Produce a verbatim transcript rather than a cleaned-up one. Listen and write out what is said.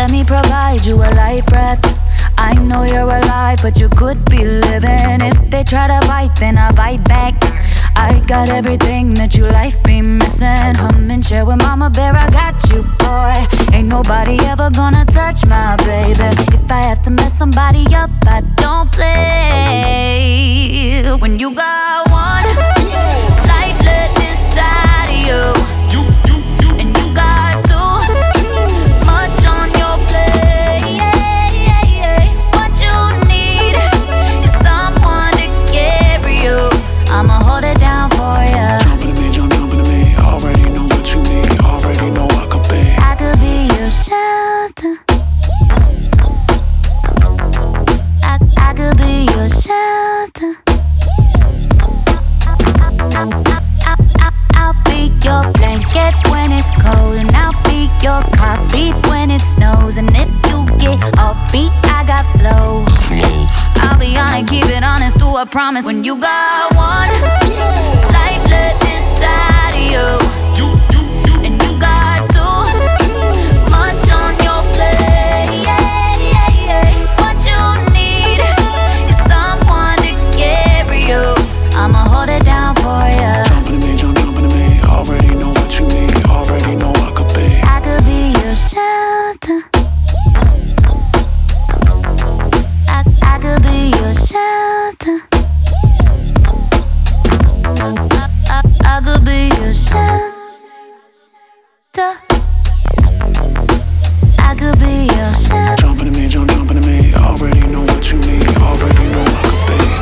let me provide you a life breath. I know you're alive, but you could be living. If they try to bite, then I bite back. I got everything that you life be missing. Hum and share with Mama Bear, I got you, boy. Ain't nobody ever gonna touch my baby. If I have to mess somebody up, I don't play. When you got one life left inside of you, You, you, you. and you got too much on your plate. What you need is someone to carry you. I'ma hold it down for ya. Jump into me, jump, jump into me. Already know what you need. Already know I could be. I could be your shelter. I, I could be your shelter. I, I, I, I'll be your blanket when it's cold, and I'll be your heartbeat when it snows. And if you get off beat, I got flow. I'll be on it, keep it honest, do a promise. When you got one life left inside of you, You, you, you. and you got too much on your plate. What you need is someone to carry you. I'ma hold it down for ya. Jump into me, jump, jump into me. Already know what you need. Already know I could be. I could be your shelter. I, I could be your shelter. I, I, I could be your shelter. I could be your shelter. Jump into me, jump, jump into me. Already know what you need. Already know I could be.